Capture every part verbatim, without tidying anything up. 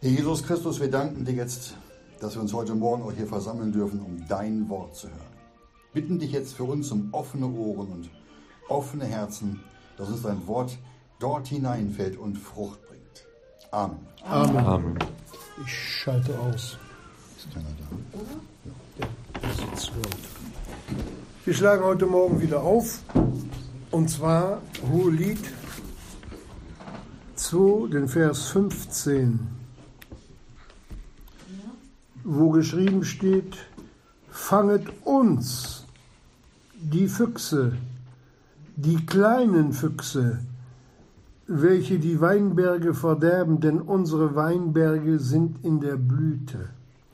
Herr Jesus Christus, wir danken dir jetzt, dass wir uns heute Morgen auch hier versammeln dürfen, um dein Wort zu hören. Bitten dich jetzt für uns um offene Ohren und offene Herzen, dass uns dein Wort dort hineinfällt und Frucht bringt. Amen. Amen. Amen. Ich schalte aus. Ist keiner da? Ja, das ist gut. Wir schlagen heute Morgen wieder auf, und zwar Hohelied zwei, den Vers fünfzehn, wo geschrieben steht: Fanget uns, die Füchse, die kleinen Füchse, welche die Weinberge verderben, denn unsere Weinberge sind in der Blüte.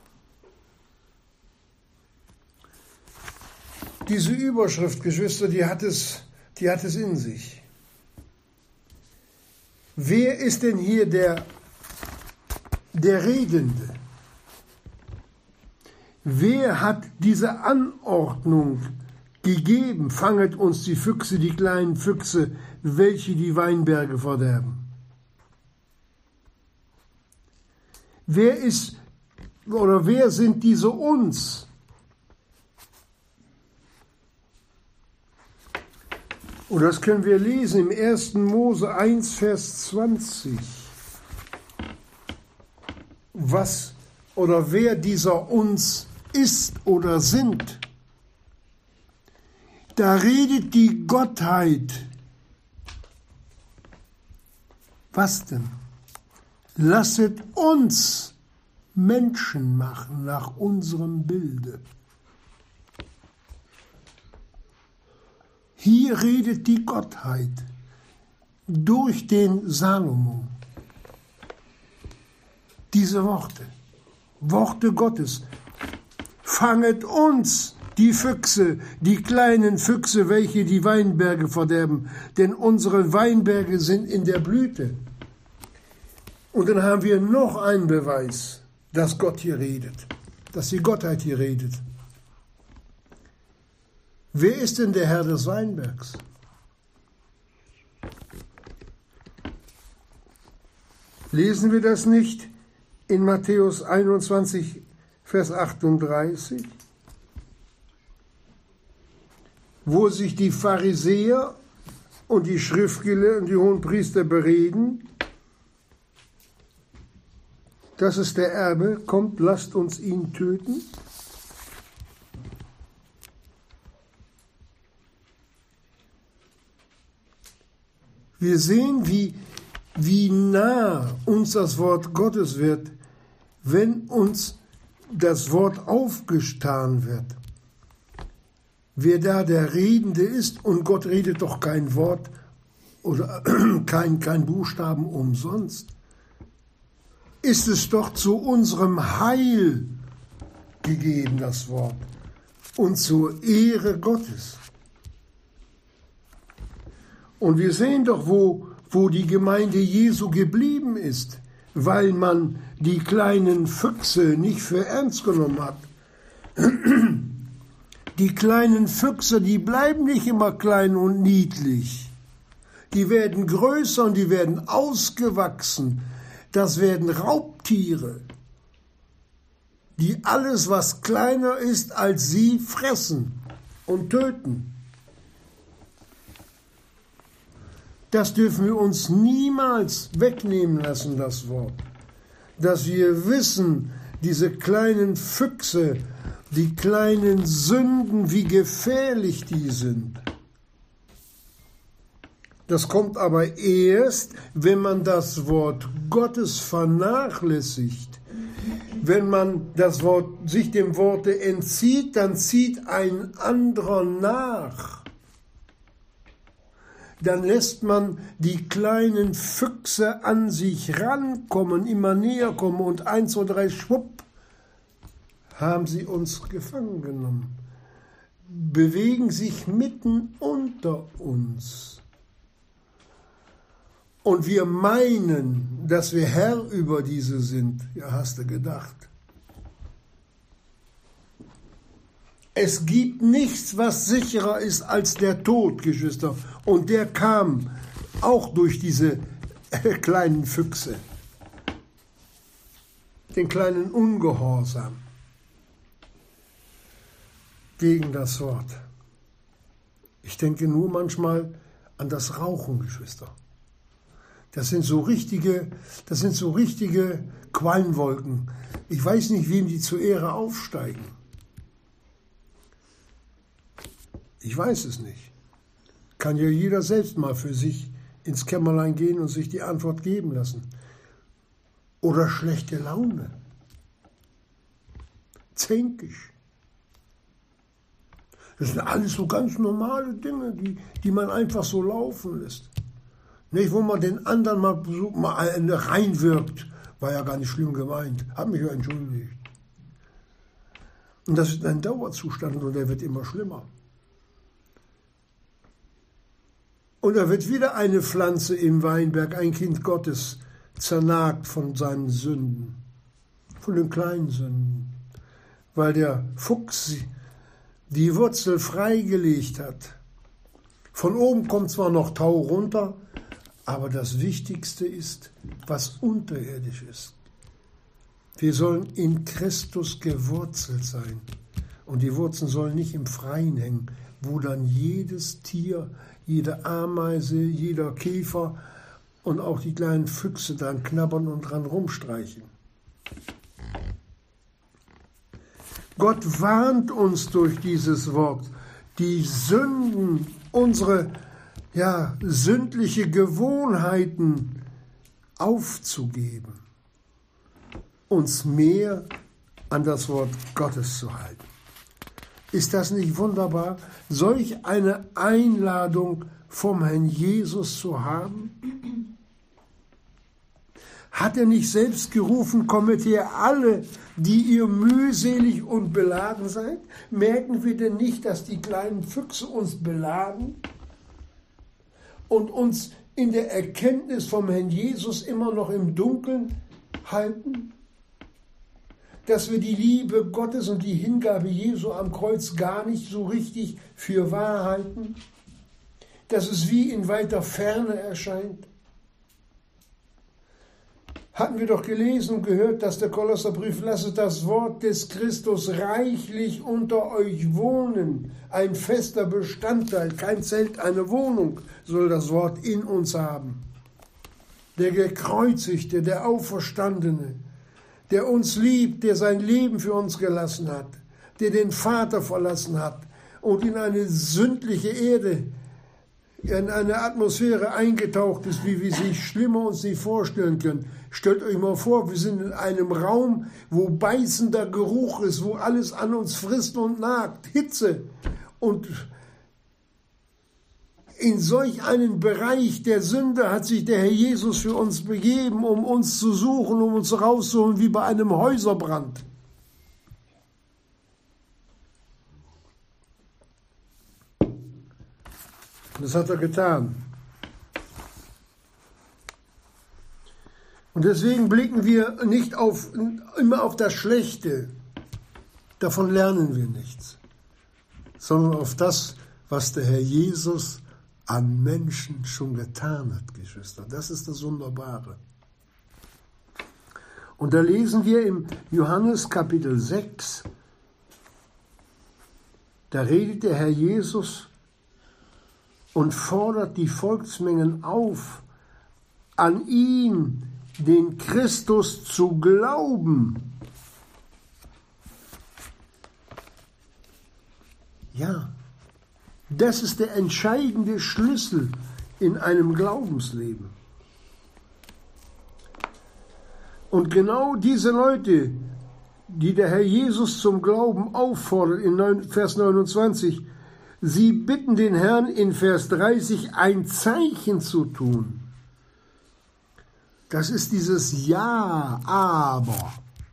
Diese Überschrift, Geschwister, die hat es, die hat es in sich. Wer ist denn hier der, der Redende? Wer hat diese Anordnung gegeben? Fanget uns die Füchse, die kleinen Füchse, welche die Weinberge verderben. Wer ist oder wer sind diese uns? Und das können wir lesen im ersten Mose eins, Vers zwanzig. Was oder wer dieser uns ist oder sind. Da redet die Gottheit. Was denn? Lasset uns Menschen machen nach unserem Bilde. Hier redet die Gottheit durch den Salomo. Diese Worte, Worte Gottes. Fanget uns, die Füchse, die kleinen Füchse, welche die Weinberge verderben, denn unsere Weinberge sind in der Blüte. Und dann haben wir noch einen Beweis, dass Gott hier redet, dass die Gottheit hier redet. Wer ist denn der Herr des Weinbergs? Lesen wir das nicht in Matthäus einundzwanzig, Vers achtunddreißig, wo sich die Pharisäer und die Schriftgelehrten und die Hohenpriester bereden? Das ist der Erbe, kommt, lasst uns ihn töten. Wir sehen, wie, wie nah uns das Wort Gottes wird, wenn uns das Wort aufgetan wird. Wer da der Redende ist, und Gott redet doch kein Wort oder kein, kein Buchstaben umsonst, ist es doch zu unserem Heil gegeben, das Wort, und zur Ehre Gottes. Und wir sehen doch, wo, wo die Gemeinde Jesu geblieben ist, weil man die kleinen Füchse nicht für ernst genommen hat. Die kleinen Füchse, die bleiben nicht immer klein und niedlich. Die werden größer und die werden ausgewachsen. Das werden Raubtiere, die alles, was kleiner ist als sie, fressen und töten. Das dürfen wir uns niemals wegnehmen lassen, das Wort. Dass wir wissen, diese kleinen Füchse, die kleinen Sünden, wie gefährlich die sind. Das kommt aber erst, wenn man das Wort Gottes vernachlässigt. Wenn man das Wort, sich dem Worte entzieht, dann zieht ein anderer nach. Dann lässt man die kleinen Füchse an sich rankommen, immer näher kommen und eins, zwei, drei, schwupp, haben sie uns gefangen genommen, bewegen sich mitten unter uns. Und wir meinen, dass wir Herr über diese sind. Ja, hast du gedacht. Es gibt nichts, was sicherer ist als der Tod, Geschwister. Und der kam auch durch diese kleinen Füchse. den kleinen Ungehorsam gegen das Wort. Ich denke nur manchmal an das Rauchen, Geschwister. Das sind so richtige, das sind so richtige Qualmwolken. Ich weiß nicht, wem die zur Ehre aufsteigen. Ich weiß es nicht. Kann ja jeder selbst mal für sich ins Kämmerlein gehen und sich die Antwort geben lassen. Oder schlechte Laune. Zänkisch. Das sind alles so ganz normale Dinge, die, die man einfach so laufen lässt. Nicht, wo man den anderen mal, mal reinwirkt. War ja gar nicht schlimm gemeint. Hab mich ja entschuldigt. Und das ist ein Dauerzustand und der wird immer schlimmer. Und da wird wieder eine Pflanze im Weinberg, ein Kind Gottes, zernagt von seinen Sünden, von den kleinen Sünden, weil der Fuchs die Wurzel freigelegt hat. Von oben kommt zwar noch Tau runter, aber das Wichtigste ist, was unterirdisch ist. Wir sollen in Christus gewurzelt sein. Und die Wurzeln sollen nicht im Freien hängen, wo dann jedes Tier, jede Ameise, jeder Käfer und auch die kleinen Füchse dran knabbern und dran rumstreichen. Gott warnt uns durch dieses Wort, die Sünden, unsere ja, sündliche Gewohnheiten aufzugeben, uns mehr an das Wort Gottes zu halten. Ist das nicht wunderbar, solch eine Einladung vom Herrn Jesus zu haben? Hat er nicht selbst gerufen, kommet her alle, die ihr mühselig und beladen seid? Merken wir denn nicht, dass die kleinen Füchse uns beladen und uns in der Erkenntnis vom Herrn Jesus immer noch im Dunkeln halten? Dass wir die Liebe Gottes und die Hingabe Jesu am Kreuz gar nicht so richtig für wahr halten? Dass es wie in weiter Ferne erscheint? Hatten wir doch gelesen und gehört, dass der Kolosserbrief, lasset das Wort des Christus reichlich unter euch wohnen. Ein fester Bestandteil, kein Zelt, eine Wohnung soll das Wort in uns haben. Der Gekreuzigte, der Auferstandene, der uns liebt, der sein Leben für uns gelassen hat, der den Vater verlassen hat und in eine sündliche Erde, in eine Atmosphäre eingetaucht ist, wie wir sich schlimmer uns nicht vorstellen können. Stellt euch mal vor, wir sind in einem Raum, wo beißender Geruch ist, wo alles an uns frisst und nagt, Hitze. Und in solch einen Bereich der Sünde hat sich der Herr Jesus für uns begeben, um uns zu suchen, um uns rauszuholen, wie bei einem Häuserbrand. Das hat er getan. Und deswegen blicken wir nicht auf, immer auf das Schlechte. Davon lernen wir nichts. Sondern auf das, was der Herr Jesus an Menschen schon getan hat, Geschwister. Das ist das Wunderbare. Und da lesen wir im Johannes Kapitel sechs, da redet der Herr Jesus und fordert die Volksmengen auf, an ihn, den Christus, zu glauben. Ja, das ist der entscheidende Schlüssel in einem Glaubensleben. Und genau diese Leute, die der Herr Jesus zum Glauben auffordert, in Vers neunundzwanzig, sie bitten den Herrn in Vers dreißig, ein Zeichen zu tun. Das ist dieses Ja, aber.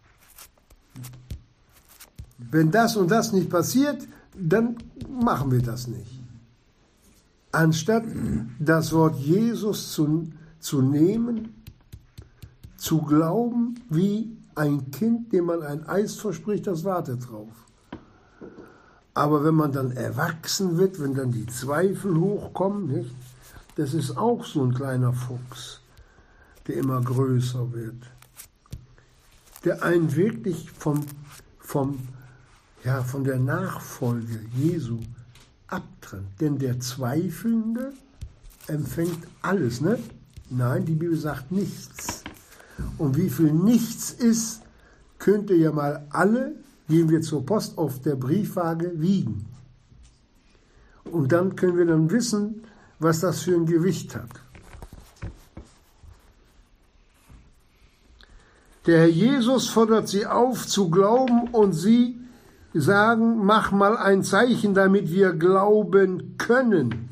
Wenn das und das nicht passiert, dann machen wir das nicht. Anstatt das Wort Jesus zu, zu nehmen, zu glauben, wie ein Kind, dem man ein Eis verspricht, das wartet drauf. Aber wenn man dann erwachsen wird, wenn dann die Zweifel hochkommen, nicht? Das ist auch so ein kleiner Fuchs, der immer größer wird. der einen wirklich vom, vom, ja, von der Nachfolge Jesu abtrennt. Denn der Zweifelnde empfängt alles, ne? Nein, die Bibel sagt nichts. Und wie viel nichts ist, könnt ihr ja mal alle, gehen wir zur Post auf der Briefwaage, wiegen. Und dann können wir dann wissen, was das für ein Gewicht hat. Der Herr Jesus fordert sie auf zu glauben und sie sagen, mach mal ein Zeichen, damit wir glauben können.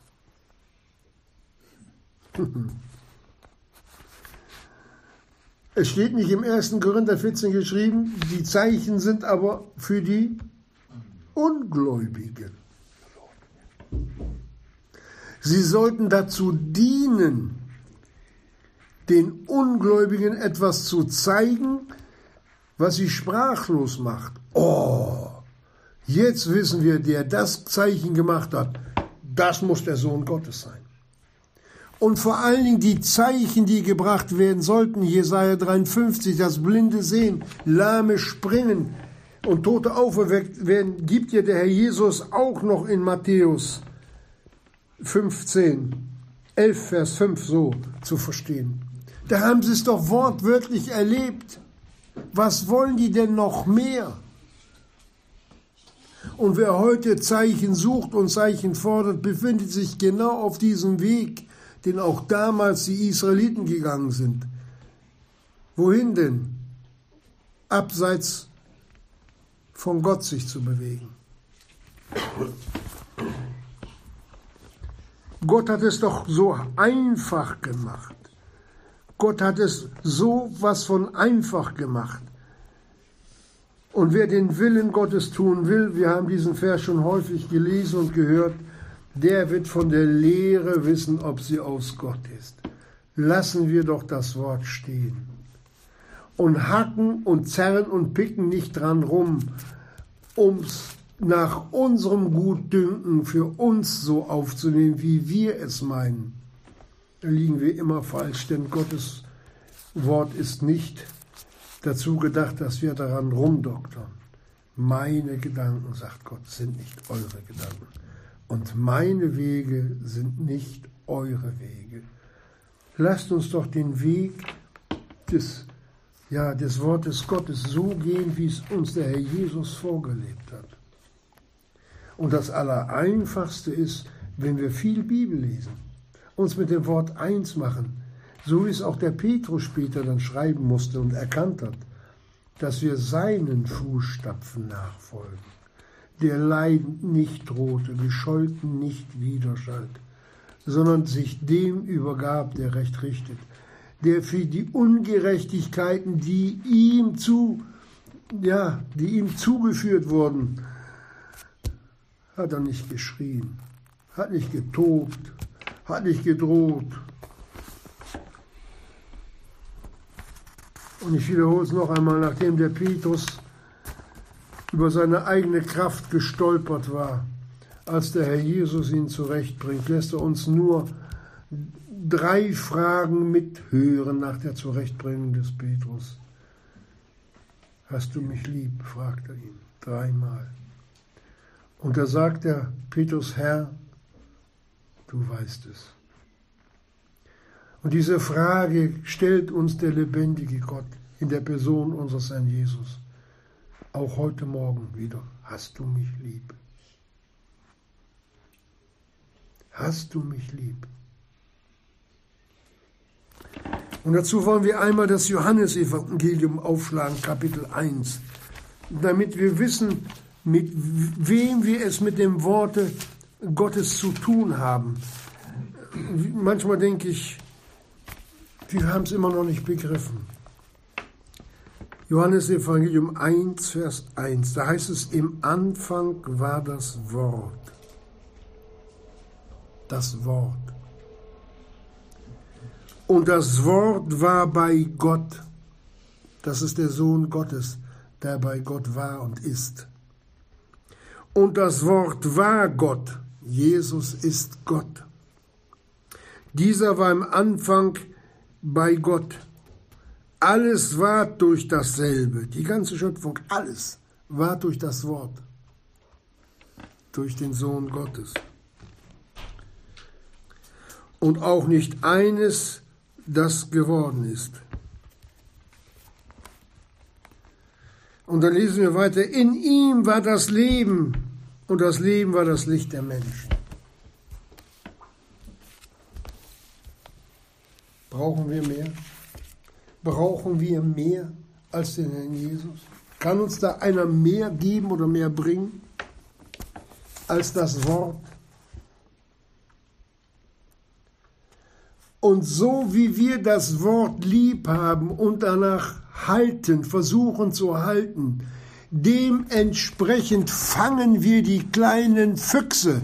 Es steht nicht im ersten Korinther vierzehn geschrieben, die Zeichen sind aber für die Ungläubigen. Sie sollten dazu dienen, den Ungläubigen etwas zu zeigen, was sie sprachlos macht. Oh, jetzt wissen wir, der das Zeichen gemacht hat, das muss der Sohn Gottes sein. Und vor allen Dingen die Zeichen, die gebracht werden sollten, Jesaja dreiundfünfzig, das Blinde sehen, Lahme springen und Tote auferweckt werden, gibt ja der Herr Jesus auch noch in Matthäus fünfzehn, elf, Vers fünf so zu verstehen. Da haben sie es doch wortwörtlich erlebt. Was wollen die denn noch mehr? Und wer heute Zeichen sucht und Zeichen fordert, befindet sich genau auf diesem Weg, den auch damals die Israeliten gegangen sind. Wohin denn? Abseits von Gott sich zu bewegen. Gott hat es doch so einfach gemacht. Gott hat es so was von einfach gemacht. Und wer den Willen Gottes tun will, wir haben diesen Vers schon häufig gelesen und gehört, der wird von der Lehre wissen, ob sie aus Gott ist. Lassen wir doch das Wort stehen. Und hacken und zerren und picken nicht dran rum, um's nach unserem Gutdünken für uns so aufzunehmen, wie wir es meinen. Da liegen wir immer falsch, denn Gottes Wort ist nicht dazu gedacht, dass wir daran rumdoktern. Meine Gedanken, sagt Gott, sind nicht eure Gedanken. Und meine Wege sind nicht eure Wege. Lasst uns doch den Weg des, ja, des Wortes Gottes so gehen, wie es uns der Herr Jesus vorgelebt hat. Und das Allereinfachste ist, wenn wir viel Bibel lesen, uns mit dem Wort eins machen, so wie es auch der Petrus später dann schreiben musste und erkannt hat, dass wir seinen Fußstapfen nachfolgen, der leidend nicht drohte, gescholten nicht widerschallt, sondern sich dem übergab, der Recht richtet, der für die Ungerechtigkeiten, die ihm zu, ja, die ihm zugeführt wurden, hat er nicht geschrien, hat nicht getobt, hat nicht gedroht. Und ich wiederhole es noch einmal, nachdem der Petrus über seine eigene Kraft gestolpert war, als der Herr Jesus ihn zurechtbringt, lässt er uns nur drei Fragen mithören nach der Zurechtbringung des Petrus. Hast du mich lieb? Fragt er ihn dreimal. Und da sagt der Petrus, Herr, du weißt es. Und diese Frage stellt uns der lebendige Gott in der Person unseres Herrn Jesus. Auch heute Morgen wieder. Hast du mich lieb? Hast du mich lieb? Und dazu wollen wir einmal das Johannesevangelium aufschlagen, Kapitel eins, damit wir wissen, mit wem wir es mit dem Worte Gottes zu tun haben. Manchmal denke ich, wir haben es immer noch nicht begriffen. Johannesevangelium eins, Vers eins, da heißt es, im Anfang war das Wort. Das Wort. Und das Wort war bei Gott. Das ist der Sohn Gottes, der bei Gott war und ist. Und das Wort war Gott. Jesus ist Gott. Dieser war im Anfang bei Gott. Alles ward durch dasselbe. Die ganze Schöpfung, alles ward durch das Wort. Durch den Sohn Gottes. Und auch nicht eines, das geworden ist. Und dann lesen wir weiter, in ihm war das Leben und das Leben war das Licht der Menschen. Brauchen wir mehr? Brauchen wir mehr als den Herrn Jesus? Kann uns da einer mehr geben oder mehr bringen als das Wort? Und so wie wir das Wort lieb haben und danach halten, versuchen zu halten, dementsprechend fangen wir die kleinen Füchse.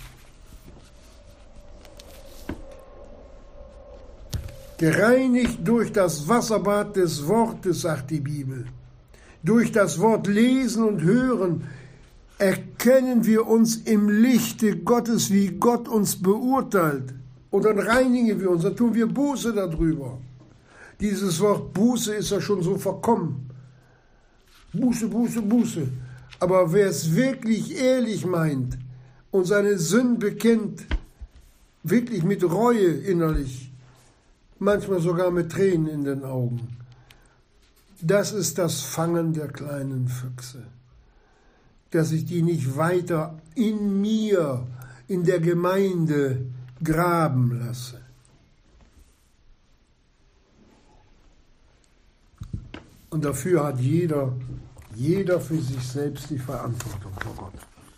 Gereinigt durch das Wasserbad des Wortes, sagt die Bibel. Durch das Wort lesen und hören erkennen wir uns im Lichte Gottes, wie Gott uns beurteilt. Und dann reinigen wir uns, dann tun wir Buße darüber. Dieses Wort Buße ist ja schon so verkommen. Buße, Buße, Buße. Aber wer es wirklich ehrlich meint und seine Sünden bekennt, wirklich mit Reue innerlich, manchmal sogar mit Tränen in den Augen, das ist das Fangen der kleinen Füchse. Dass ich die nicht weiter in mir, in der Gemeinde graben lasse. Und dafür hat jeder, jeder für sich selbst die Verantwortung vor Gott.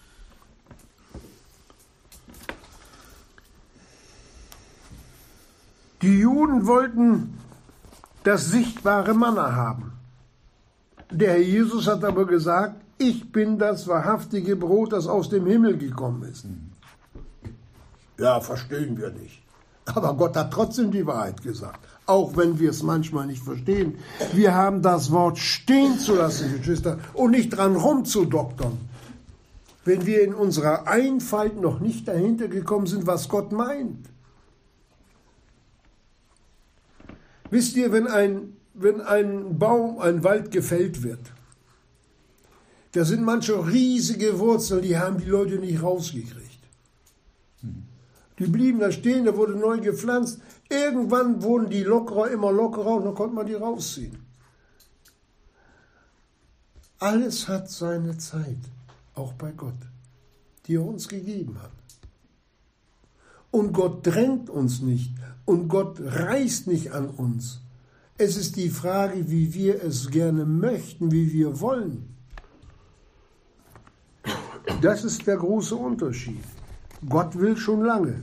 Die Juden wollten das sichtbare Manna haben. Der Herr Jesus hat aber gesagt, ich bin das wahrhaftige Brot, das aus dem Himmel gekommen ist. Ja, verstehen wir nicht. Aber Gott hat trotzdem die Wahrheit gesagt. Auch wenn wir es manchmal nicht verstehen. Wir haben das Wort stehen zu lassen, Geschwister, und nicht dran rumzudoktern. Wenn wir in unserer Einfalt noch nicht dahinter gekommen sind, was Gott meint. Wisst ihr, wenn ein, wenn ein Baum, ein Wald gefällt wird, da sind manche riesige Wurzeln, die haben die Leute nicht rausgekriegt. Die blieben da stehen, da wurde neu gepflanzt. Irgendwann wurden die lockerer, immer lockerer und dann konnte man die rausziehen. Alles hat seine Zeit, auch bei Gott, die er uns gegeben hat. Und Gott drängt uns nicht und Gott reißt nicht an uns. Es ist die Frage, wie wir es gerne möchten, wie wir wollen. Das ist der große Unterschied. Gott will schon lange.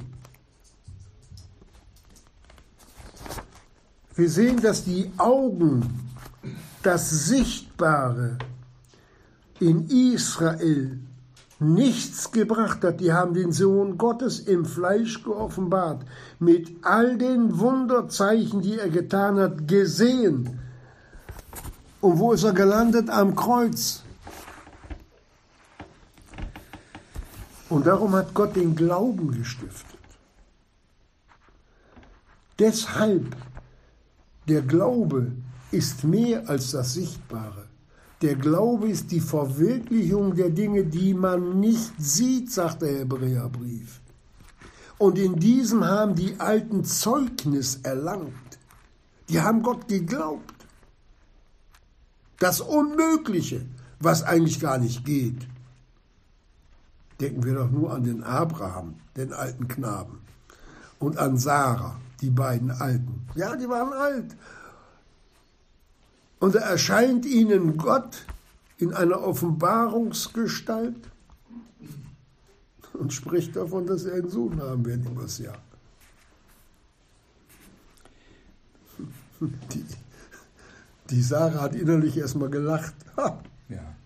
Wir sehen, dass die Augen das Sichtbare in Israel nichts gebracht hat. Die haben den Sohn Gottes im Fleisch geoffenbart, mit all den Wunderzeichen, die er getan hat, gesehen. Und wo ist er gelandet? Am Kreuz. Und darum hat Gott den Glauben gestiftet. Deshalb, der Glaube ist mehr als das Sichtbare. Der Glaube ist die Verwirklichung der Dinge, die man nicht sieht, sagt der Hebräerbrief. Und in diesem haben die Alten Zeugnis erlangt. Die haben Gott geglaubt. Das Unmögliche, was eigentlich gar nicht geht. Denken wir doch nur an den Abraham, den alten Knaben, und an Sarah, die beiden Alten. Ja, die waren alt. Und da erscheint ihnen Gott in einer Offenbarungsgestalt und spricht davon, dass sie einen Sohn haben werden übers Jahr. Die, die Sarah hat innerlich erstmal gelacht. Ha. Ja.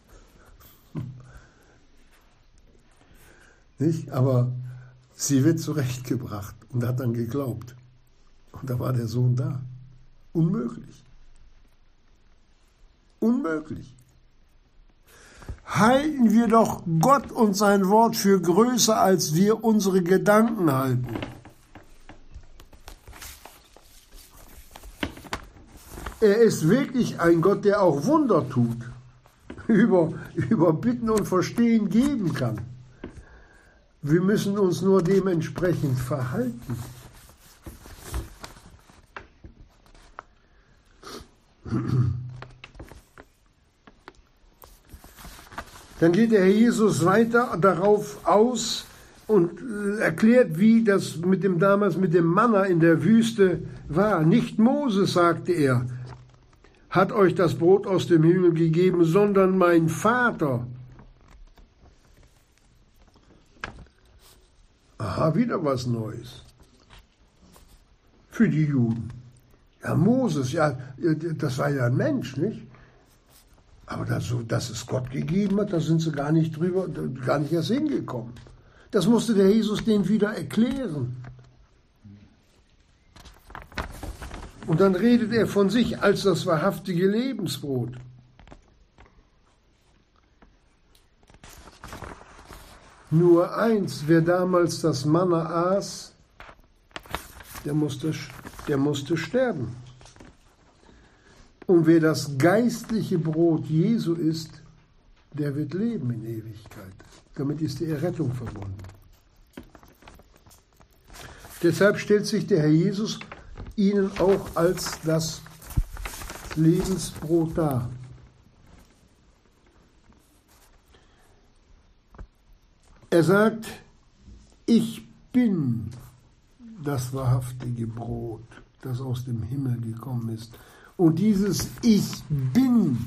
Nicht? Aber sie wird zurechtgebracht und hat dann geglaubt. Und da war der Sohn da. Unmöglich. Unmöglich. Halten wir doch Gott und sein Wort für größer, als wir unsere Gedanken halten. er ist wirklich ein Gott, der auch Wunder tut, über, über Bitten und Verstehen geben kann. Wir müssen uns nur dementsprechend verhalten. Dann geht der Herr Jesus weiter darauf aus und erklärt, wie das mit dem damals mit dem Manna in der Wüste war. Nicht Moses, sagte er, hat euch das Brot aus dem Himmel gegeben, sondern mein Vater. Aha, wieder was Neues. Für die Juden. Ja, Moses, ja, das war ja ein Mensch, nicht? Aber das, dass es Gott gegeben hat, da sind sie gar nicht drüber, gar nicht erst hingekommen. Das musste der Jesus denen wieder erklären. Und dann redet er von sich als das wahrhaftige Lebensbrot. Nur eins, wer damals das Manna aß, der musste, der musste sterben. Und wer das geistliche Brot Jesu isst, der wird leben in Ewigkeit. Damit ist die Errettung verbunden. Deshalb stellt sich der Herr Jesus ihnen auch als das Lebensbrot dar. Er sagt, ich bin das wahrhaftige Brot, das aus dem Himmel gekommen ist. Und dieses Ich bin,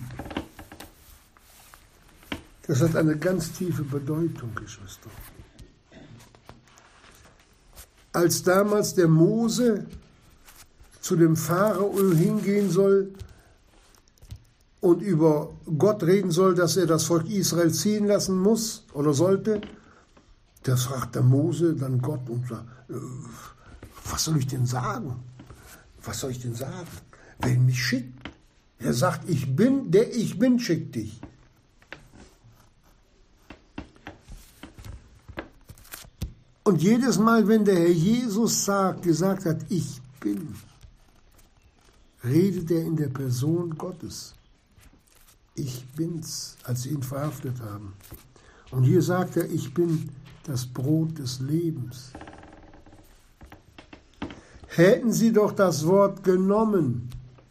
das hat eine ganz tiefe Bedeutung, Geschwister. Als damals der Mose zu dem Pharao hingehen soll und über Gott reden soll, dass er das Volk Israel ziehen lassen muss oder sollte, da fragt der Mose dann Gott und sagt, was soll ich denn sagen? Was soll ich denn sagen? Wer mich schickt? Er sagt, ich bin, der ich bin, schickt dich. Und jedes Mal, wenn der Herr Jesus sagt, gesagt hat, ich bin, redet er in der Person Gottes. Ich bin's, als sie ihn verhaftet haben. Und hier sagt er, ich bin das Brot des Lebens. Hätten sie doch das Wort genommen,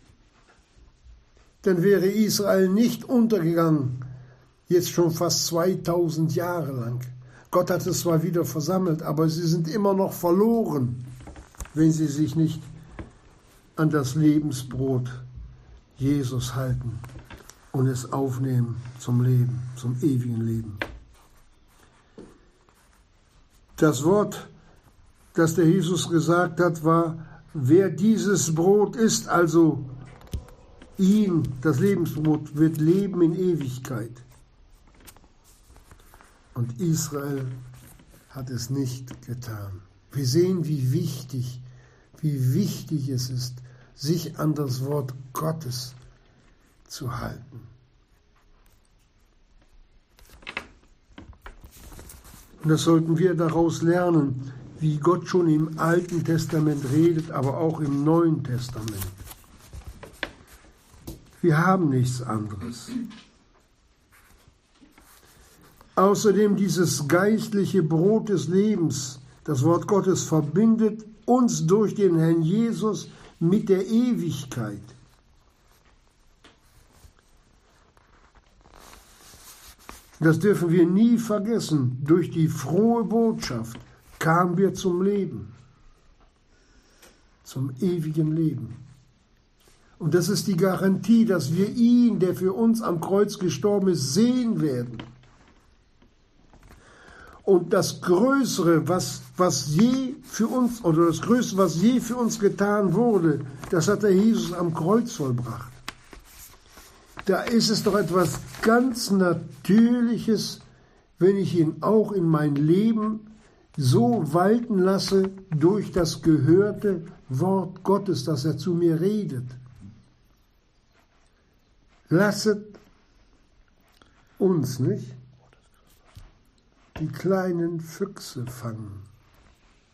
dann wäre Israel nicht untergegangen, jetzt schon fast zweitausend Jahre lang. Gott hat es zwar wieder versammelt, aber sie sind immer noch verloren, wenn sie sich nicht an das Lebensbrot Jesus halten und es aufnehmen zum Leben, zum ewigen Leben. Das Wort, das der Jesus gesagt hat, war, wer dieses Brot isst, also ihn, das Lebensbrot, wird leben in Ewigkeit. Und Israel hat es nicht getan. Wir sehen, wie wichtig, wie wichtig es ist, sich an das Wort Gottes zu halten. Und das sollten wir daraus lernen, wie Gott schon im Alten Testament redet, aber auch im Neuen Testament. Wir haben nichts anderes. Außerdem dieses geistliche Brot des Lebens, das Wort Gottes, verbindet uns durch den Herrn Jesus mit der Ewigkeit. Das dürfen wir nie vergessen. Durch die frohe Botschaft kamen wir zum Leben, zum ewigen Leben. Und das ist die Garantie, dass wir ihn, der für uns am Kreuz gestorben ist, sehen werden. Und das Größere, was, was je für uns, oder das Größte, was je für uns getan wurde, das hat der Jesus am Kreuz vollbracht. Da ist es doch etwas ganz Natürliches, wenn ich ihn auch in mein Leben so walten lasse durch das gehörte Wort Gottes, dass er zu mir redet. Lasset uns, nicht, die kleinen Füchse fangen,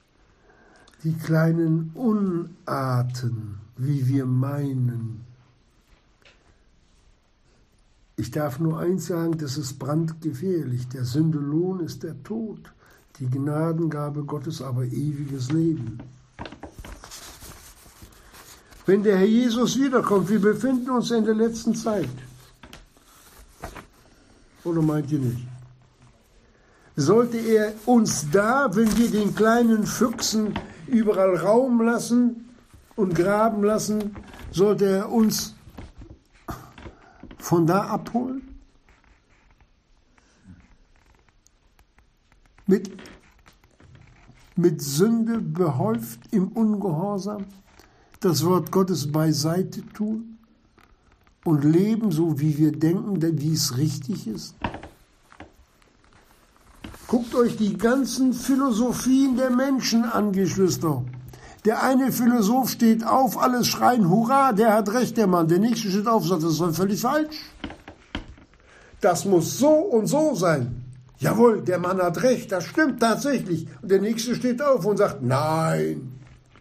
die kleinen Unarten, wie wir meinen, Ich darf nur eins sagen, das ist brandgefährlich. Der Sündelohn ist der Tod, die Gnadengabe Gottes aber ewiges Leben. Wenn der Herr Jesus wiederkommt, wir befinden uns in der letzten Zeit. Oder meint ihr nicht? Sollte er uns da, wenn wir den kleinen Füchsen überall Raum lassen und graben lassen, sollte er uns von da abholen? Mit, mit Sünde behäuft im Ungehorsam, das Wort Gottes beiseite tun und leben so, wie wir denken, wie es richtig ist? Guckt euch die ganzen Philosophien der Menschen an, Geschwister. Der eine Philosoph steht auf, alles schreien, hurra, der hat recht, der Mann. Der nächste steht auf und sagt, das ist völlig falsch. Das muss so und so sein. Jawohl, der Mann hat recht, das stimmt tatsächlich. Und der nächste steht auf und sagt, nein.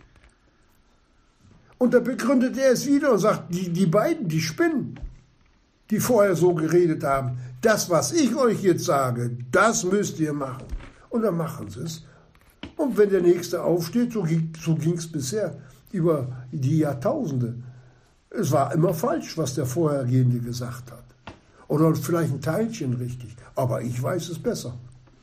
Und da begründet er es wieder und sagt, die, die beiden, die spinnen, die vorher so geredet haben. Das, was ich euch jetzt sage, das müsst ihr machen. Und dann machen sie es. Und wenn der Nächste aufsteht, so ging so es bisher über die Jahrtausende. Es war immer falsch, was der Vorhergehende gesagt hat. Oder vielleicht ein Teilchen richtig. Aber ich weiß es besser.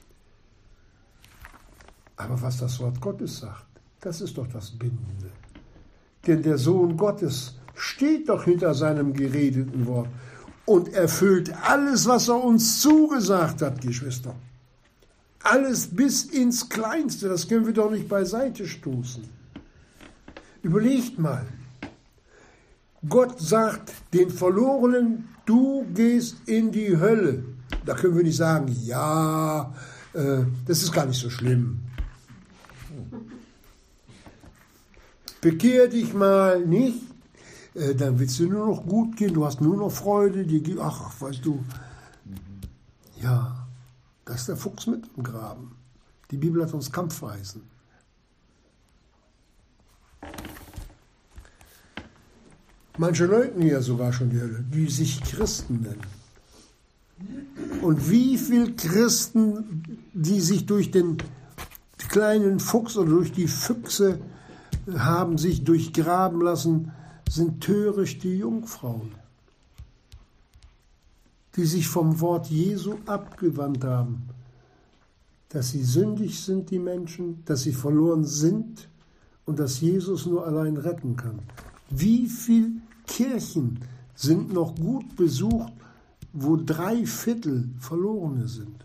Aber was das Wort Gottes sagt, das ist doch das Bindende. Denn der Sohn Gottes steht doch hinter seinem geredeten Wort und erfüllt alles, was er uns zugesagt hat, Geschwister. Alles bis ins Kleinste, das können wir doch nicht beiseite stoßen. Überlegt mal, Gott sagt den Verlorenen, du gehst in die Hölle. Da können wir nicht sagen, ja, äh, das ist gar nicht so schlimm. Bekehr dich mal nicht, äh, dann willst du nur noch gut gehen, du hast nur noch Freude, die, ach, weißt du, ja. Das ist der Fuchs mit im Graben. Die Bibel hat uns Kampfweisen. Manche leugnen ja sogar schon die Hölle, die sich Christen nennen. Und wie viele Christen, die sich durch den kleinen Fuchs oder durch die Füchse haben sich durchgraben lassen, sind törichte Jungfrauen, die sich vom Wort Jesu abgewandt haben, dass sie sündig sind, die Menschen, dass sie verloren sind und dass Jesus nur allein retten kann. Wie viele Kirchen sind noch gut besucht, wo drei Viertel Verlorene sind?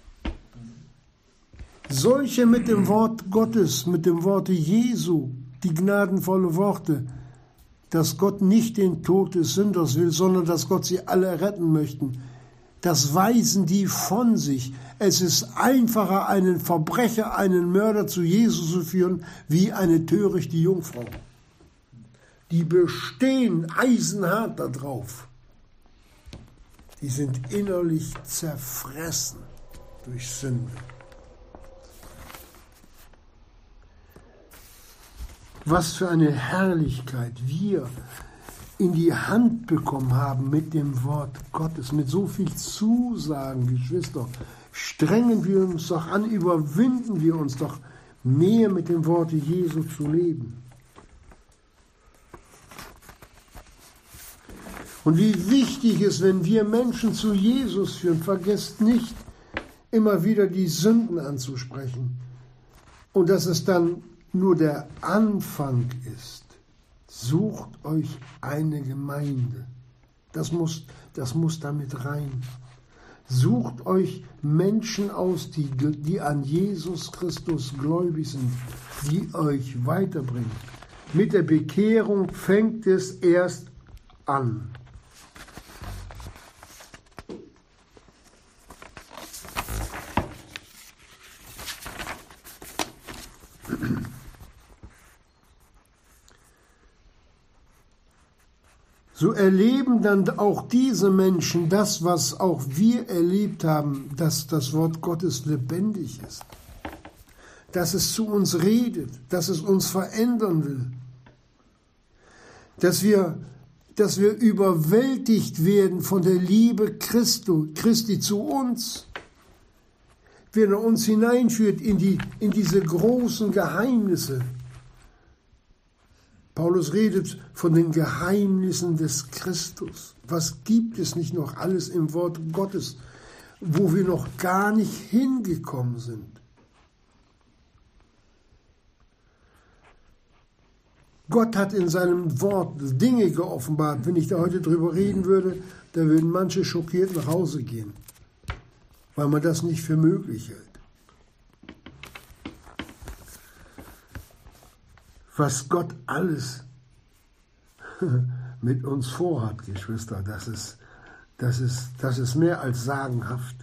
Solche mit dem Wort Gottes, mit dem Worte Jesu, die gnadenvolle Worte, dass Gott nicht den Tod des Sünders will, sondern dass Gott sie alle retten möchte. Das weisen die von sich. Es ist einfacher, einen Verbrecher, einen Mörder zu Jesus zu führen, wie eine törichte Jungfrau. Die bestehen eisenhart darauf. Die sind innerlich zerfressen durch Sünde. Was für eine Herrlichkeit wir in die Hand bekommen haben mit dem Wort Gottes, mit so viel Zusagen, Geschwister. Strengen wir uns doch an, überwinden wir uns doch mehr mit dem Worte Jesu zu leben. Und wie wichtig ist, wenn wir Menschen zu Jesus führen, vergesst nicht, immer wieder die Sünden anzusprechen. Und dass es dann nur der Anfang ist. Sucht euch eine Gemeinde. Das muss, das muss damit rein. Sucht euch Menschen aus, die, die an Jesus Christus gläubig sind, die euch weiterbringen. Mit der Bekehrung fängt es erst an. So erleben dann auch diese Menschen das, was auch wir erlebt haben, dass das Wort Gottes lebendig ist, dass es zu uns redet, dass es uns verändern will, dass wir dass wir überwältigt werden von der Liebe Christi, Christi zu uns, wenn er uns hineinführt in, die, in diese großen Geheimnisse. Paulus redet von den Geheimnissen des Christus. Was gibt es nicht noch alles im Wort Gottes, wo wir noch gar nicht hingekommen sind? Gott hat in seinem Wort Dinge geoffenbart. Wenn ich da heute drüber reden würde, da würden manche schockiert nach Hause gehen, weil man das nicht für möglich hält. Was Gott alles mit uns vorhat, Geschwister, das ist, das ist, das ist mehr als sagenhaft.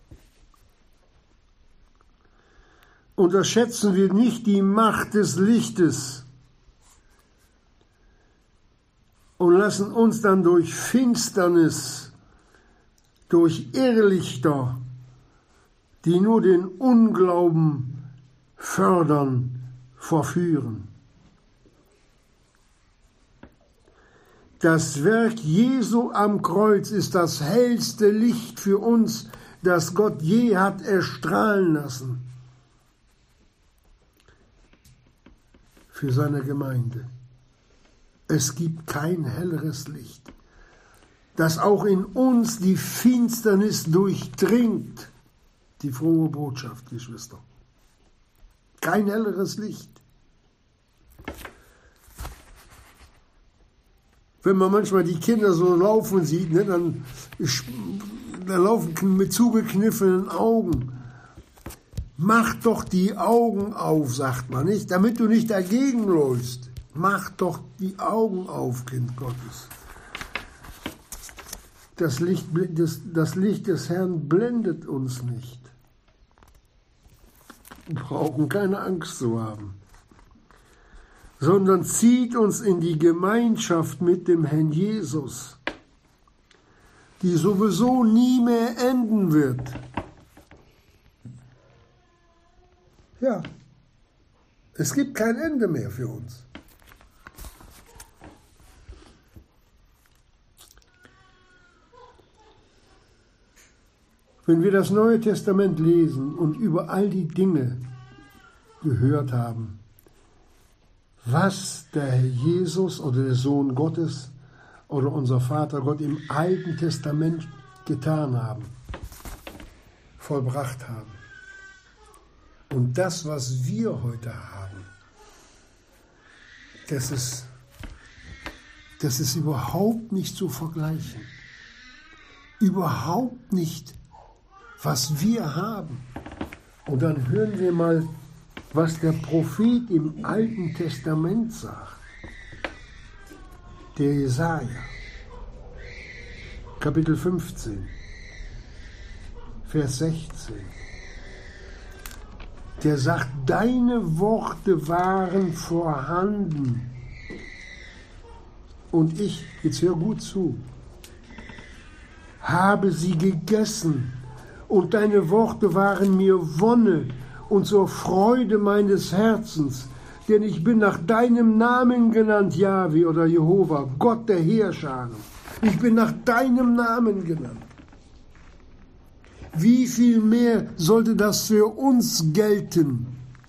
Unterschätzen wir nicht die Macht des Lichtes und lassen uns dann durch Finsternis, durch Irrlichter, die nur den Unglauben fördern, verführen. Das Werk Jesu am Kreuz ist das hellste Licht für uns, das Gott je hat erstrahlen lassen. Für seine Gemeinde. Es gibt kein helleres Licht, das auch in uns die Finsternis durchdringt. Die frohe Botschaft, Geschwister. Kein helleres Licht. Wenn man manchmal die Kinder so laufen sieht, ne, dann, dann laufen mit zugekniffenen Augen. Mach doch die Augen auf, sagt man nicht, damit du nicht dagegen läufst. Mach doch die Augen auf, Kind Gottes. Das Licht, das, das Licht des Herrn blendet uns nicht. Wir brauchen keine Angst zu haben, sondern zieht uns in die Gemeinschaft mit dem Herrn Jesus, die sowieso nie mehr enden wird. Ja, es gibt kein Ende mehr für uns. Wenn wir das Neue Testament lesen und über all die Dinge gehört haben, was der Herr Jesus oder der Sohn Gottes oder unser Vater Gott im Alten Testament getan haben, vollbracht haben. Und das, was wir heute haben, das ist, das ist überhaupt nicht zu vergleichen. Überhaupt nicht, was wir haben. Und dann hören wir mal, was der Prophet im Alten Testament sagt. Der Jesaja, Kapitel fünfzehn, Vers sechzehn. Der sagt, deine Worte waren vorhanden. Und ich, jetzt hör gut zu, habe sie gegessen. Und deine Worte waren mir Wonne und zur Freude meines Herzens. Denn ich bin nach deinem Namen genannt, Jahwe oder Jehova, Gott der Heerscharen. Ich bin nach deinem Namen genannt. Wie viel mehr sollte das für uns gelten?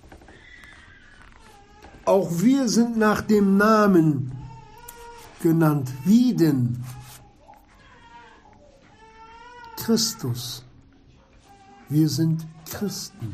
Auch wir sind nach dem Namen genannt. Wie denn? Christus. Wir sind Christen.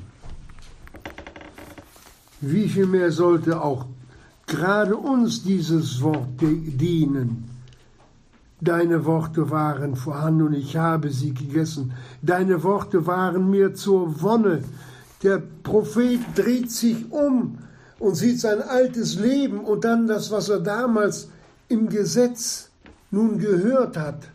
Wie viel mehr sollte auch gerade uns dieses Wort dienen? Deine Worte waren vorhanden und ich habe sie gegessen. Deine Worte waren mir zur Wonne. Der Prophet dreht sich um und sieht sein altes Leben und dann das, was er damals im Gesetz nun gehört hat.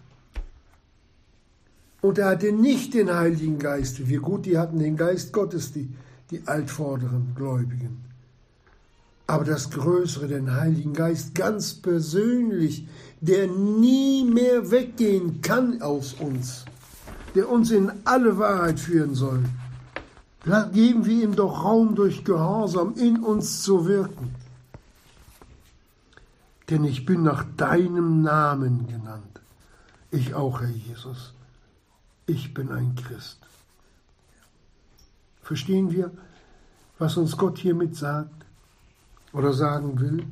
Und er hatte nicht den Heiligen Geist. Wie gut, die hatten den Geist Gottes, die, die altvorderen Gläubigen. Aber das Größere, den Heiligen Geist, ganz persönlich, der nie mehr weggehen kann aus uns, der uns in alle Wahrheit führen soll. Geben wir ihm doch Raum, durch Gehorsam in uns zu wirken. denn ich bin nach deinem Namen genannt. Ich auch, Herr Jesus. Ich bin ein Christ. Verstehen wir, was uns Gott hiermit sagt oder sagen will?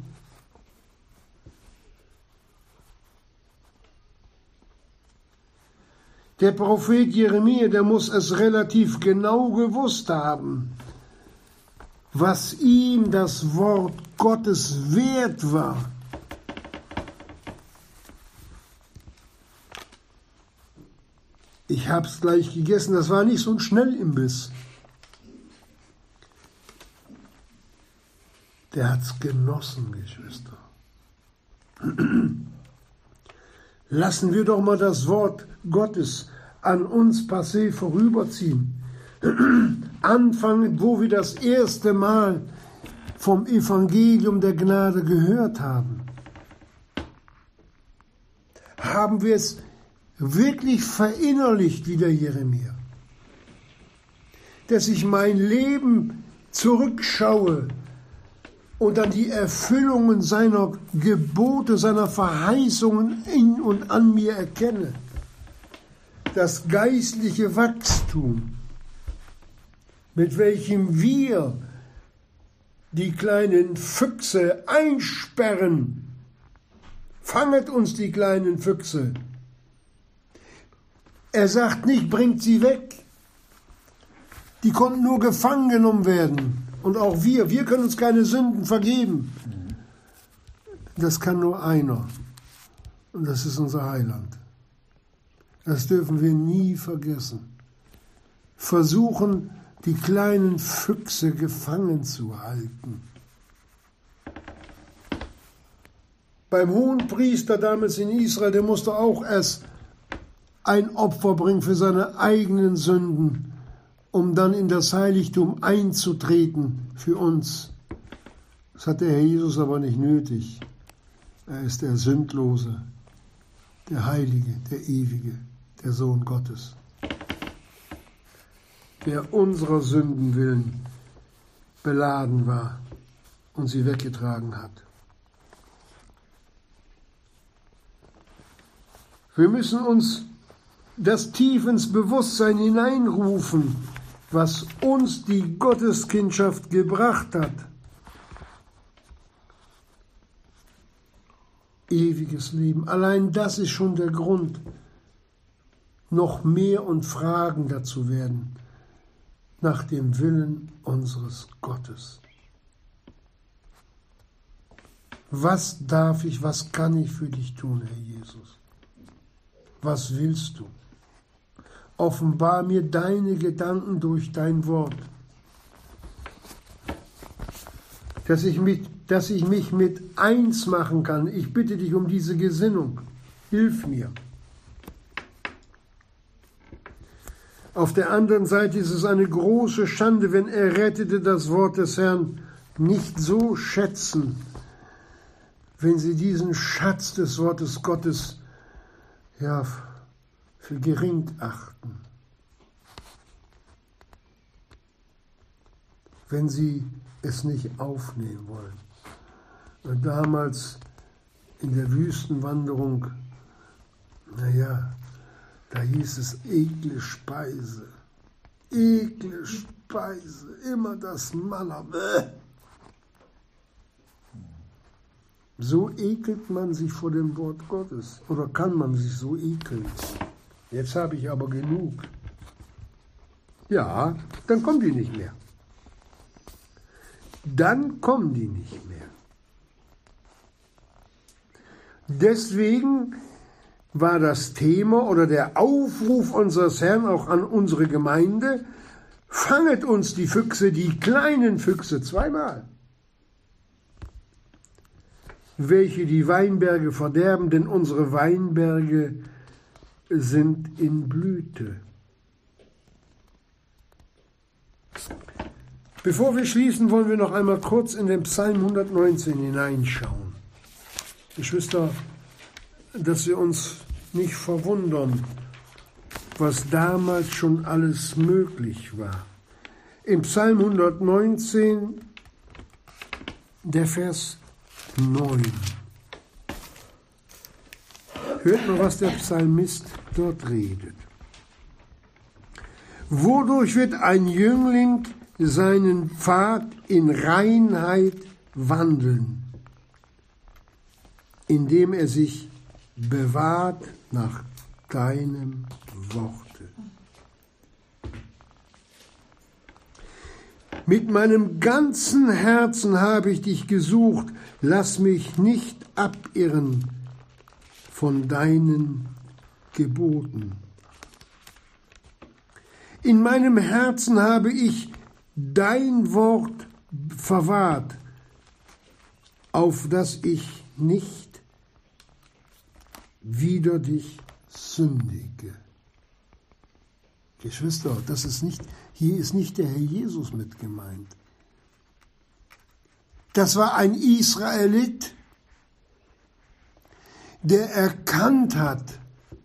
Der Prophet Jeremia, der muss es relativ genau gewusst haben, was ihm das Wort Gottes wert war. Ich habe es gleich gegessen, das war nicht so ein Schnellimbiss. Der hat es genossen, Geschwister. Lassen wir doch mal das Wort Gottes an uns passé vorüberziehen. Anfangen, wo wir das erste Mal vom Evangelium der Gnade gehört haben. Haben wir es wirklich verinnerlicht wie der Jeremia? Dass ich mein Leben zurückschaue und dann die Erfüllungen seiner Gebote, seiner Verheißungen in und an mir erkenne. Das geistliche Wachstum, mit welchem wir die kleinen Füchse einsperren. Fanget uns die kleinen Füchse. Er sagt nicht, bringt sie weg. Die konnten nur gefangen genommen werden. Und auch wir, wir können uns keine Sünden vergeben. Das kann nur einer. Und das ist unser Heiland. Das dürfen wir nie vergessen. Versuchen, die kleinen Füchse gefangen zu halten. Beim Hohenpriester damals in Israel, der musste auch erst ein Opfer bringen für seine eigenen Sünden, um dann in das Heiligtum einzutreten für uns. Das hat der Herr Jesus aber nicht nötig. Er ist der Sündlose, der Heilige, der Ewige, der Sohn Gottes, der unserer Sünden willen beladen war und sie weggetragen hat. Wir müssen uns das tief ins Bewusstsein hineinrufen, was uns die Gotteskindschaft gebracht hat. Ewiges Leben. Allein das ist schon der Grund, noch mehr und fragender zu werden nach dem Willen unseres Gottes. Was darf ich, was kann ich für dich tun, Herr Jesus? Was willst du? Offenbar mir deine Gedanken durch dein Wort, dass ich, mit, dass ich mich mit eins machen kann. Ich bitte dich um diese Gesinnung. Hilf mir. Auf der anderen Seite ist es eine große Schande, wenn Errettete das Wort des Herrn nicht so schätzen, wenn sie diesen Schatz des Wortes Gottes ja, für gering achten. Wenn sie es nicht aufnehmen wollen. Und damals in der Wüstenwanderung, naja, da hieß es ekle Speise, ekle Speise, immer das Manna. So ekelt man sich vor dem Wort Gottes. Oder kann man sich so ekeln? Jetzt habe ich aber genug. Ja, dann kommen die nicht mehr. Dann kommen die nicht mehr. Deswegen war das Thema oder der Aufruf unseres Herrn auch an unsere Gemeinde, fanget uns die Füchse, die kleinen Füchse, zweimal, welche die Weinberge verderben, denn unsere Weinberge sind in Blüte. Bevor wir schließen, wollen wir noch einmal kurz in den Psalm hundertneunzehn hineinschauen. Geschwister, dass wir uns nicht verwundern, was damals schon alles möglich war. Im Psalm hundertneunzehn, der Vers neun. Hört mal, was der Psalmist dort redet. Wodurch wird ein Jüngling seinen Pfad in Reinheit wandeln, indem er sich bewahrt nach deinem Worte. Mit meinem ganzen Herzen habe ich dich gesucht, lass mich nicht abirren von deinen Geboten. In meinem Herzen habe ich dein Wort verwahrt, auf dass ich nicht wider dich sündige. Geschwister, das ist nicht, hier ist nicht der Herr Jesus mit gemeint. Das war ein Israelit, der erkannt hat,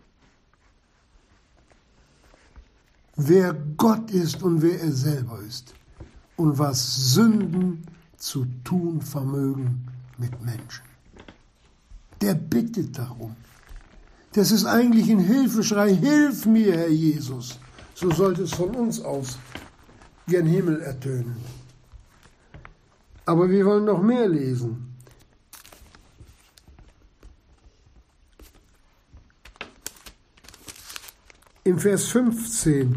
wer Gott ist und wer er selber ist und was Sünden zu tun vermögen mit Menschen. Der bittet darum. Das ist eigentlich ein Hilfeschrei, hilf mir, Herr Jesus. So sollte es von uns aus gen Himmel ertönen. Aber wir wollen noch mehr lesen. Im Vers fünfzehn.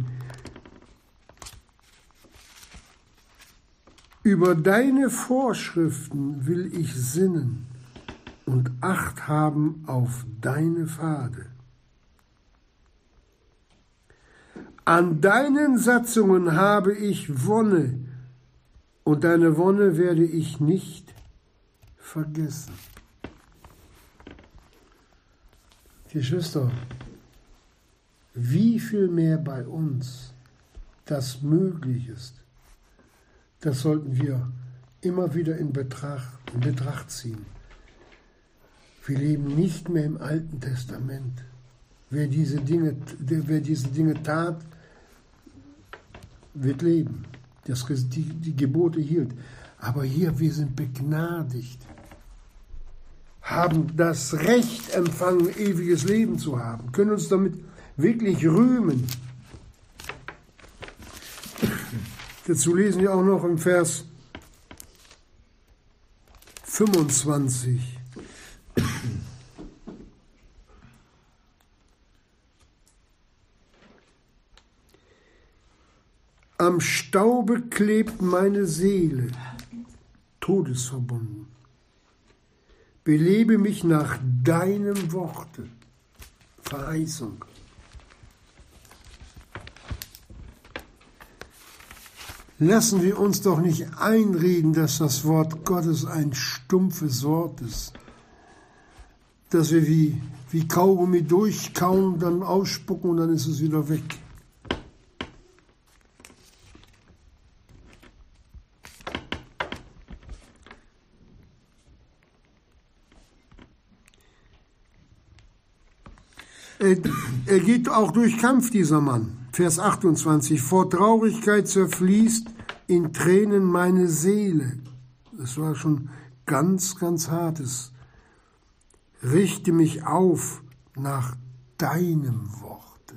Über deine Vorschriften will ich sinnen und Acht haben auf deine Pfade. An deinen Satzungen habe ich Wonne, und deine Wonne werde ich nicht vergessen. Geschwister, wie viel mehr bei uns das möglich ist, das sollten wir immer wieder in Betracht, in Betracht ziehen. Wir leben nicht mehr im Alten Testament. Wer diese Dinge, wer diese Dinge tat, wird leben, das, die, die Gebote hielt. Aber hier, wir sind begnadigt, haben das Recht empfangen, ewiges Leben zu haben, können uns damit wirklich rühmen. Dazu lesen wir auch noch im Vers fünfundzwanzig. Am Staube klebt meine Seele, todesverbunden. Belebe mich nach deinem Worte, Verheißung. Lassen wir uns doch nicht einreden, dass das Wort Gottes ein stumpfes Wort ist, dass wir wie, wie Kaugummi durchkauen, dann ausspucken und dann ist es wieder weg. Er, er geht auch durch Kampf, dieser Mann. Vers achtundzwanzig. Vor Traurigkeit zerfließt in Tränen meine Seele. Das war schon ganz, ganz hartes. Richte mich auf nach deinem Worte.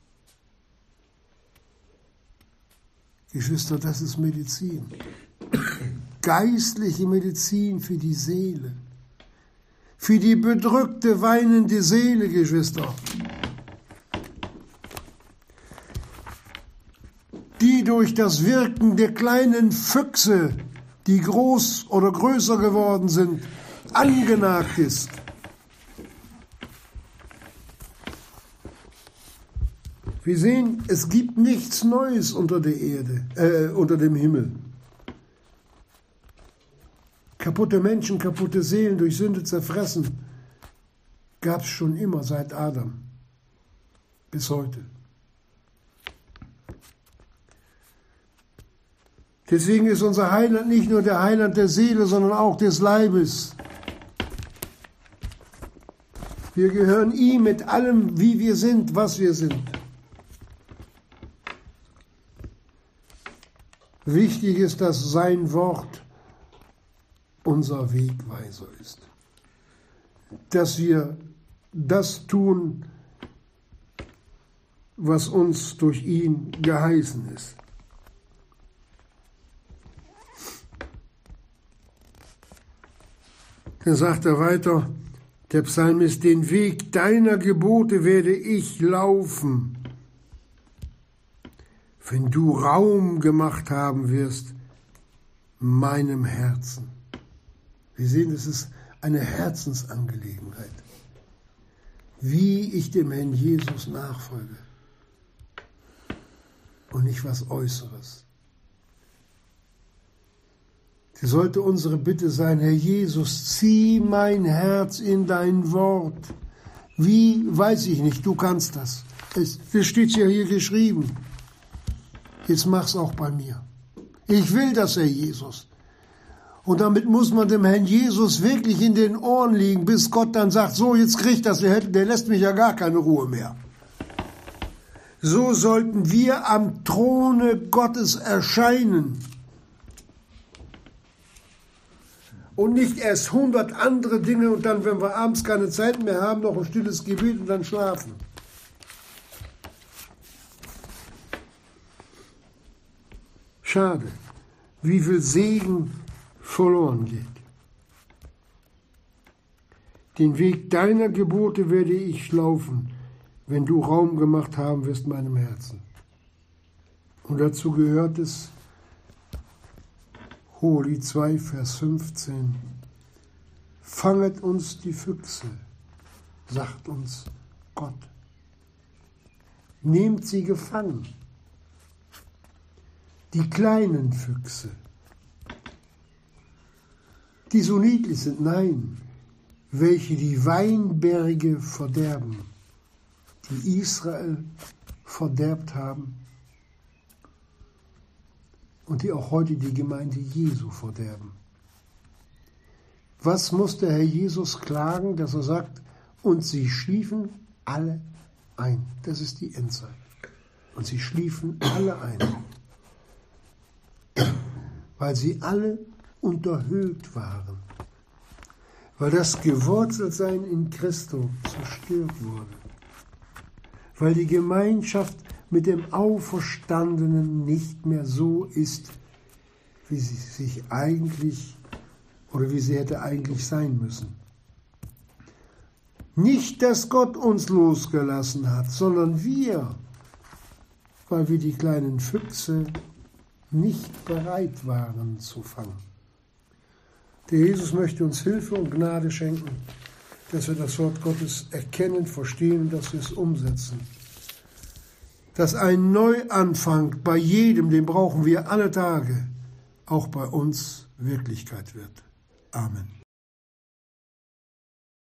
Geschwister, das ist Medizin. Geistliche Medizin für die Seele. Für die bedrückte, weinende Seele, Geschwister. Die durch das Wirken der kleinen Füchse, die groß oder größer geworden sind, angenagt ist. Wir sehen, es gibt nichts Neues unter der Erde, äh, unter dem Himmel. Kaputte Menschen, kaputte Seelen, durch Sünde zerfressen, gab es schon immer seit Adam bis heute. Deswegen ist unser Heiland nicht nur der Heiland der Seele, sondern auch des Leibes. Wir gehören ihm mit allem, wie wir sind, was wir sind. Wichtig ist, dass sein Wort unser Wegweiser ist. Dass wir das tun, was uns durch ihn geheißen ist. Dann sagt er weiter, der Psalmist, den Weg deiner Gebote werde ich laufen, wenn du Raum gemacht haben wirst meinem Herzen. Wir sehen, es ist eine Herzensangelegenheit, wie ich dem Herrn Jesus nachfolge und nicht was Äußeres. Das sollte unsere Bitte sein, Herr Jesus, zieh mein Herz in dein Wort. Wie, weiß ich nicht, du kannst das. Es, das steht ja hier geschrieben. Jetzt mach's auch bei mir. Ich will das, Herr Jesus. Und damit muss man dem Herrn Jesus wirklich in den Ohren liegen, bis Gott dann sagt, so, jetzt kriegt das, der, der lässt mich ja gar keine Ruhe mehr. So sollten wir am Throne Gottes erscheinen. Und nicht erst hundert andere Dinge und dann, wenn wir abends keine Zeit mehr haben, noch ein stilles Gebet und dann schlafen. Schade, wie viel Segen verloren geht. Den Weg deiner Gebote werde ich laufen, wenn du Raum gemacht haben wirst meinem Herzen. Und dazu gehört es, Hohelied zwei, Vers fünfzehn. Fanget uns die Füchse, sagt uns Gott. Nehmt sie gefangen. Die kleinen Füchse, die so niedlich sind, nein, welche die Weinberge verderben, die Israel verderbt haben und die auch heute die Gemeinde Jesu verderben. Was muss der Herr Jesus klagen, dass er sagt, und sie schliefen alle ein. Das ist die Endzeit. Und sie schliefen alle ein, weil sie alle unterhöhlt waren, weil das Gewurzeltsein in Christo zerstört wurde, weil die Gemeinschaft mit dem Auferstandenen nicht mehr so ist, wie sie sich eigentlich oder wie sie hätte eigentlich sein müssen. Nicht, dass Gott uns losgelassen hat, sondern wir, weil wir die kleinen Füchse nicht bereit waren zu fangen. Der Jesus möchte uns Hilfe und Gnade schenken, dass wir das Wort Gottes erkennen, verstehen und dass wir es umsetzen. Dass ein Neuanfang bei jedem, den brauchen wir alle Tage, auch bei uns Wirklichkeit wird. Amen.